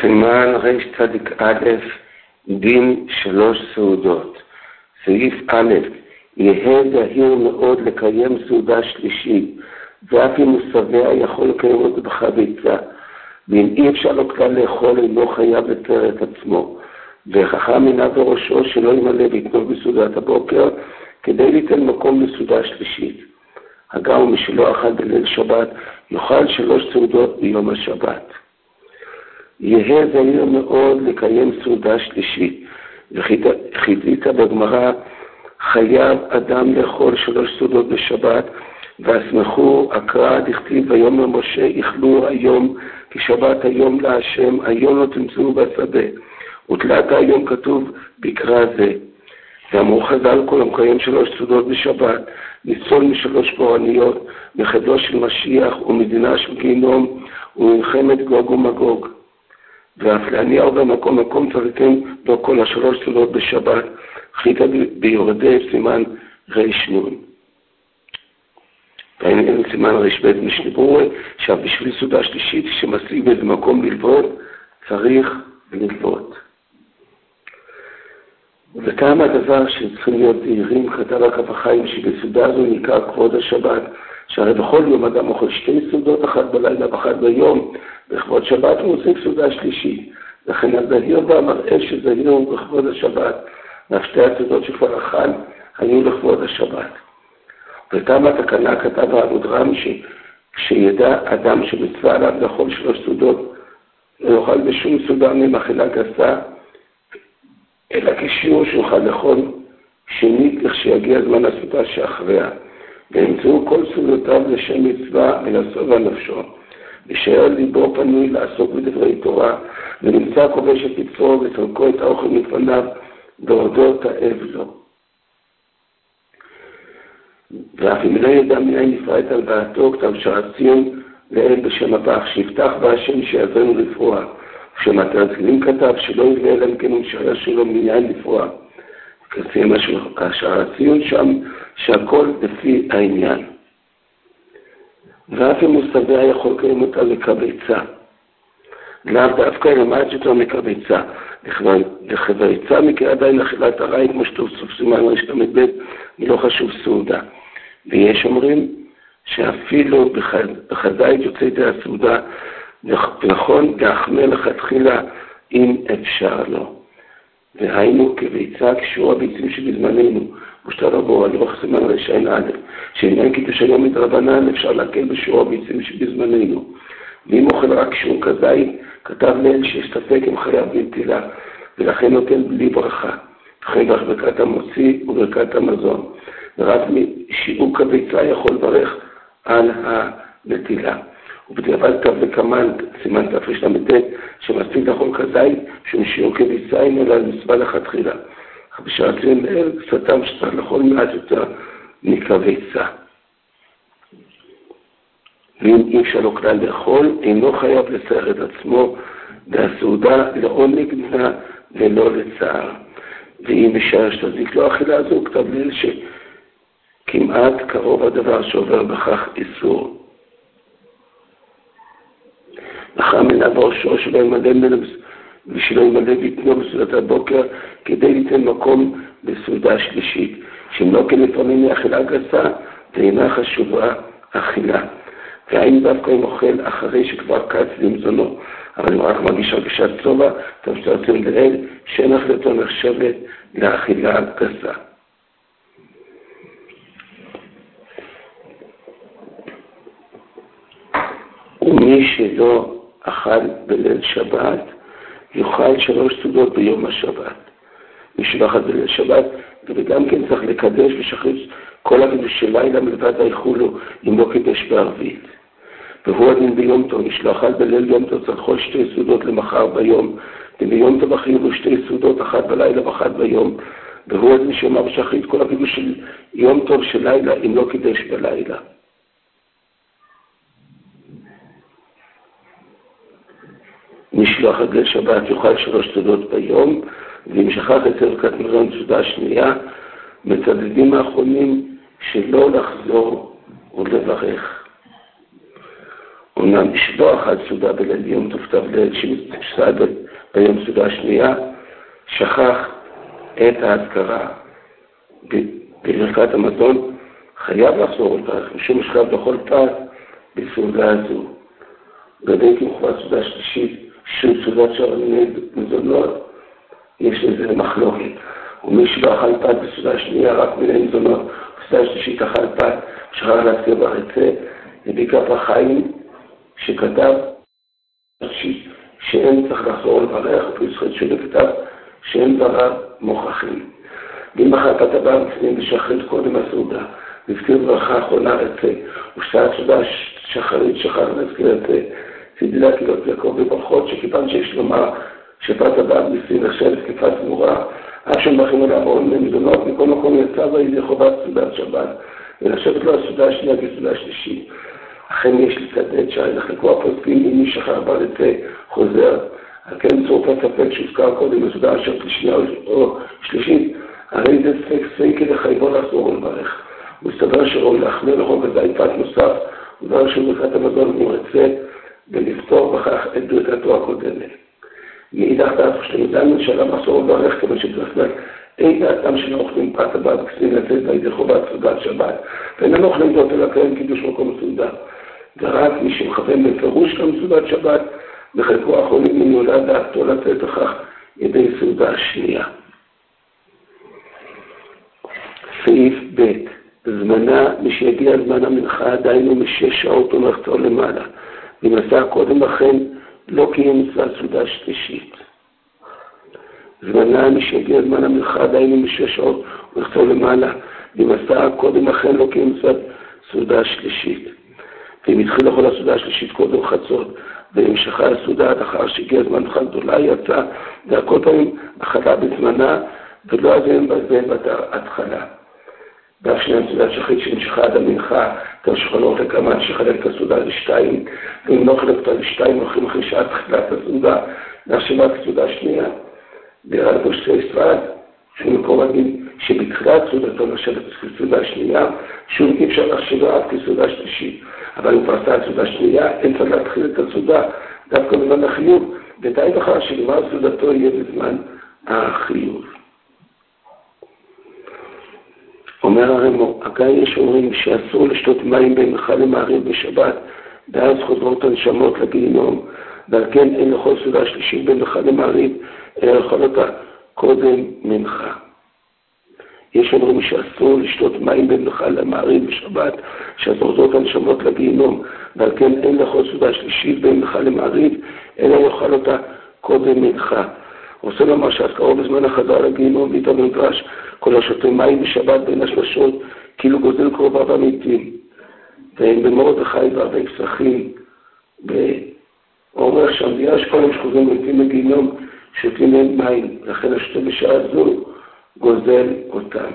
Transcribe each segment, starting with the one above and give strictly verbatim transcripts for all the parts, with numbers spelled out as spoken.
סימן רש צדיק א', דין שלוש סעודות. סעיף א', יהיה זהיר מאוד לקיים סעודה שלישית, ואף אם הוא שבע יכול לקיים אותו בחביצה, ואם אי אפשר לו כלל לאכול אינו חייב לתאר את עצמו, וחכם עיניו בראשו שלא ימלא ויתנוג בסעודת הבוקר, כדי ליתן מקום לסעודה שלישית. הגר משלא אכל בליל שבת, יאכל שלוש סעודות ביום השבת. יהיה זהיר מאוד לקיים סעודה שלישית, וחידית בגמרא, חייב אדם לאכול שלוש סעודות בשבת, והסמכו הקרא דכתיב ויאמר משה יאכלו היום כי שבת היום להשם, היום לא תמצאו בשדה, ותלת היום כתוב בקרא זה. ואמרו חז"ל כל המקיים שלוש סעודות בשבת, ניצול משלוש פורעניות, מחדו של משיח ומדינה של גיהינום ומלחמת גוג ומגוג. ואף להניע במקום מקום צריכים בו כל השלוש סעודות בשבת, חיתה ביורדי סימן רש נון. והנה סימן רש בית משנבורי, שבשביל סעודה שלישית שמשיג באיזה מקום ללוות, צריך ללוות. וטעם הדבר שצריכים להיות זהירים, כתב הכף החיים שבסעודה זו נקרא כבוד השבת, שהרי בכל יום אדם אוכל שתי סעודות, אחת בלילה ואחת ביום, בכבוד שבת הוא עושה סעודה שלישית. לכן הזהיר והמראה שזהיר בכבוד השבת, והשתי הסעודות שכבר אכל היו לכבוד השבת. וטעם התקנה כתב העמודרם שכשידע אדם שמצווה עליו לאכול שלוש סעודות, לא יאכל בשום סעודה ממאכילה גסה, אלא כשיעור שיוכל לאכול שנית לכשיגיע זמן הסעודה שאחריה. וימצאו כל סעודותיו לשם מצווה ולסובע נפשו. ושאר ליבו פנוי לעסוק בדברי תורה, ונמצא כובש את יצרו ותרקו את האוכל מפניו, ועודו תאב לו. ואף אם לא ידע מניין נפרט על בעתו, כתב שרציון לאל בשם הבח, שיפתח בה השם שיעזרנו לפרוע. כשמתרצילים כתב שלא יביא אלם כן ומשער שלו מניין לפרוע. כסיים השרציון שם שהכל לפי העניין. ואף אם הוא שבע יכול לקיים אותה לקביצה. לאו דווקא למד שאתו מקביצה. לחביצה מכיר עדיין אכילת הרעי, כמו שטוב סוף סימן רשת המדבט, היא לא חשוב סעודה. ויש אומרים שאפילו בחזאית יוצא ידי הסעודה, נכון להחמר לכתחילה אם אפשר לו. והיינו כביצה כשיעור הביצים שבזמננו, ושתה רבו על רוח סימן רשעין א', שעניין קידוש היום מדרבנן אפשר להקל בשיעור הביצים שבזמננו. ואם אוכל רק שיעור כזית, כתב לאל שיסתפק עם חייו בנטילה, ולכן נותן בלי ברכה. לכן ברכת המוציא וברכת המזון. ורק משיעור כביצה יכול לברך על הנטילה. ובדיעבד כתב לקמן, סימן תפריש למתת, שמספיק לאכול כזית, שמשיעור כביצה אינו לה מצווה לכתחילה. אך בשרציון לאל, סתם שצריך לאכול מעט יותר מכביצה. ואם אי אפשר לו כלל לאכול, אינו חייב לצייר את עצמו, והסעודה לעונג דינה ולא לצער. ואם משער שתזיק לו אכילה הזו, כתב ליל שכמעט קרוב הדבר שעובר בכך איסור. אחר מנעבור שור שלא ימלא ושלא ימלא ויתנו בסעודת הבוקר, כדי ליתן מקום בסעודה שלישית. שאם לא כן לפעמים מאכילה גסה, ואינה חשובה אכילה. והאם דווקא אם אוכל אחרי שכבר קץ למזונו, אבל אם רק מרגיש הרגשת צובע, טוב שתרצים לאל, שאין החלטו נחשבת לאכילה גסה. ומי שלא אכל בליל שבת, יאכל שלוש סעודות ביום השבת. מי שלא אכל בליל שבת, וגם כן צריך לקדש ושחרץ כל הקידוש של לילה מלבד היכולו, אם לא קידש בערבית. והוא הדין ביום טוב, מי שלא אכל בליל יום טוב צריך לאכול שתי סעודות למחר ביום, וביום טוב אכילו שתי סעודות, אחת בלילה ואחת ביום. והוא הדין שאומר ושחרץ כל הקידוש של יום טוב של לילה, אם לא קידש בלילה. מי שלא אכל בליל שבת יאכל שלוש סעודות ביום, ואם שכח את ברכת מזון סעודה שנייה, מצדדים האחרונים שלא לחזור ולברך. משלוח על סעודה בליל יום טוב תב ליל שסעד ביום סעודה השנייה, שכח את ההזכרה בברכת המזון, חייב לחזור לברך, משום שחייב לכל פת בסעודה הזו. גדי כמחוות סעודה שלישית, של סעודת שערי מזונות, יש לזה מחלוקת. ומי שלא אכל פת בסעודה השנייה, רק מיני מזונות, בסעודה שלישית אכל פת, שחרר להזכיר ברצה, לביקף החיים שכתב שאין צריך לחזור לברך, וישראל שונה כתב שאין דבריו מוכחים. ואם אחר פת הבא בפנים ושחרית קודם הסעודה, והזכיר ברכה אחרונה רצה, ושעת סעודה שחרית שחרר להזכיר רצה, צידילה קהילות יעקב וברכות שכיוון שיש לומר שפת הבא בפנים נחשבת כפת גמורה, אף שמברכים עליו עול ממזונות, מכל מקום יצא וידי חובת סעודת שבת, ונחשבת לו הסעודה השנייה כסעודה השלישית. אכן יש לצדד שהרי נחלקו הפוסקים אם מי שחרר ברצה חוזר, על כן צורפת ספק שהוזכר קודם בסעודה אשר שנייה או שלישית, הרי זה ספק ספק לחייבו לחזור ולברך. הוא מסתבר שראוי להחמיר לחוק הזה פת נוסף, ודבר של ברכת המזון מורצה, ולפתור בכך את ברכתו הקודמת. מאידך דעת כשלמדנו שעליו לחזור ולברך כיוון שבכלל אין דעתם של האוכלים פת הבא וכסים לצאת בידי חובת סעודת שבת, ואינם אוכלים זאת אלא קיים קידוש מקום סעודה. ורק מי שמכוון בפירוש גם סעודת שבת, בחלקו האחרונים מנולד דעתו לצאת לכך ידי סעודה השנייה. סעיף ב' זמנה, מי שיגיע זמן המנחה עדיין הוא משש שעות ומחצור למעלה, ואם עשה קודם לכן לא קיים מצוות סעודה שלישית. זמנה, מי שיגיע זמן המנחה עדיין הוא משש שעות ומחצור למעלה, ואם עשה קודם לכן לא קיים מצוות סעודה שלישית. ואם התחיל לכל הסעודה השלישית קודם חצות, והמשכה הסעודה עד אחר שהגיע זמן מנחה גדולה יצא, והכל פעמים אכלה בזמנה, ולא עזם בזה בהתחלה. ואף שני הסעודה שחית שהמשכה עד המנחה, כאשר שכנות לקמת שחלק את הסעודה לשתיים, ואם לא חלק אותה לשתיים, הולכים אחרי שעת תחילת הסעודה, נחשבה כסעודה שנייה. וירד פה שתי ספרד, שהוא מקום רגיל, שבתחילת סעודתו נחשבת כסעודה שנייה, שוב אי אפשר לחשבה עד כסעודה שלישית. אבל אם פרסה הסעודה שנייה, אין צריך להתחיל את הסעודה, דווקא בזמן החיוב, ודי בכך שלמר סעודתו יהיה בזמן החיוב. אומר הרמו, אגב יש אומרים שאסור לשתות מים במנחה למעריב בשבת, ואז חוזרות הנשמות לגיהינום, ועל כן אין לכל סעודה שלישית במנחה למעריב, אלא לאכול אותה קודם מנחה. יש אומרים שאסור לשתות מים במנחה למעריב בשבת, שחוזרות הנשמות לגיהינום, ועל כן אין לכל סעודה שלישית במנחה למעריב, אלא לאכול אותה קודם מנחה. רוצה לומר שהזכרו בזמן החזרה לגיהינום ואיתו במדרש, כל השותה מים בשבת בין השלשות, כאילו גוזל קרובה במתים. והם במרדכי והרבה פסחים, ואומר שם, יש כל המשחוזים במתים בגיהינום, שותים להם מים, לכן השותה בשעה זו, גוזל אותם.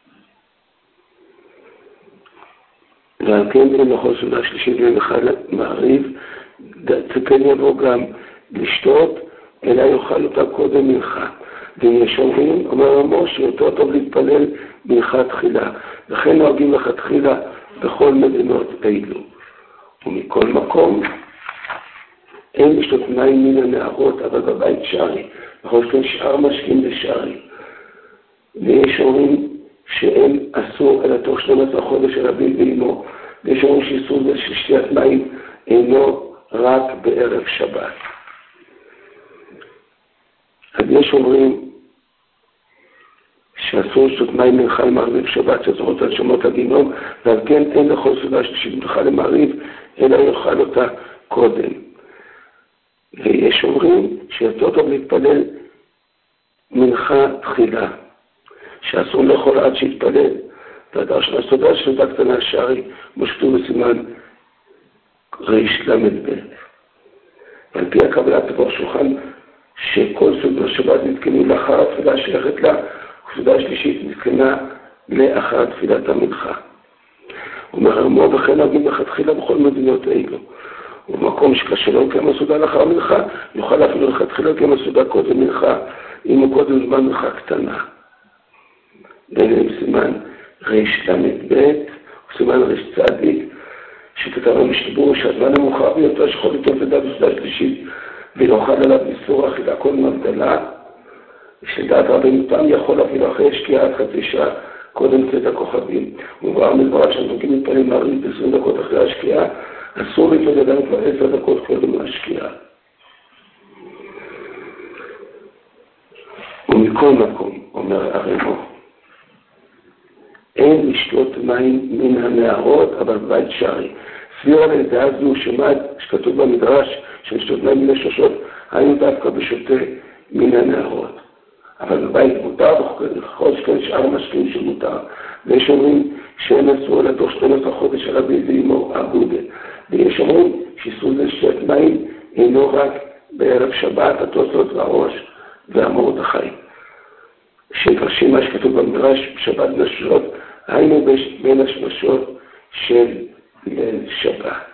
ועל כן אין לכל סעודה שלישית במנחה למעריב, כן יבוא גם לשתות, אלא יאכל אותה קודם מנחה. ואם יש אומרים, אומר רמו, שיותר טוב להתפלל מנחה תחילה. לכן נוהגים לך תחילה בכל מדינות אלו. ומכל מקום, אין לשתות מים מן הנערות, אבל בבית שרי. אנחנו יש כאן שאר משקים לשרי. ויש אומרים שאין אסור אלא תוך שנים עשר חודש של אביב ואימו. ויש אומרים שאיסור זה של שתיית מים אינו רק בערב שבת. אז יש אומרים שאסור לשתות מים מנחה למעריב שבת, שזורות על שמות הגיהינום, ועל כן אין לכל סעודה שלישית מנחה למעריב, אלא יאכל אותה קודם. ויש אומרים שיותר טוב להתפלל מנחה תחילה, שאסור לאכול עד שיתפלל, והדר של הסעודה של סעודה קטנה שרי, מושתו בסימן ריש למד ב'. ועל פי הקבלת דבר שולחן, שכל סעודה שבת נתקנו לאחר התפילה שייכת לה, וסעודה שלישית נתקנה לאחר תפילת המנחה. אומר הרמו, וכן נוהגים לכתחילה בכל מדינות אלו. ובמקום שקשה לו לקיים הסעודה לאחר מנחה, יוכל אפילו לכתחילה לקיים הסעודה קודם מנחה, אם הוא קודם זמן מנחה קטנה. ביניהם סימן ריש למד ב' וסימן ריש צדיק, שכתב המשתבור שהזמן המאוחר ביותר שכל איתו ודעת בסעודה שלישית ולאכל עליו איסור אכילה כל מבדלה, שלדעת רבנו תם יכול אפילו אחרי שקיעה עד חצי שעה קודם צאת הכוכבים. ומובהר מדבריו שאנחנו מתפללים מעריב עשרים דקות אחרי השקיעה, אסור להתוודד לנו כבר עשר דקות קודם להשקיעה. ומכל מקום, אומר הרמו, אין לשתות מים מן הנהרות, אבל בבית שרי. סביר על הדעה זו שמד שכתוב במדרש ששתות מים מן הששות, היינו דווקא בשותה מן הנהרות. אבל בבית מותר, בכל שכן שאר משקים שמותר. ויש אומרים שאין אסור אלא תוך שנים עשר חודש על אבי ואימו אבודה. ויש אומרים שאיסור זה שתות מים אינו רק בערב שבת, התוספות והראש והמרדכי. שמפרשים מה שכתוב במדרש שבת נשות, היינו בין השמשות של ליל שבת.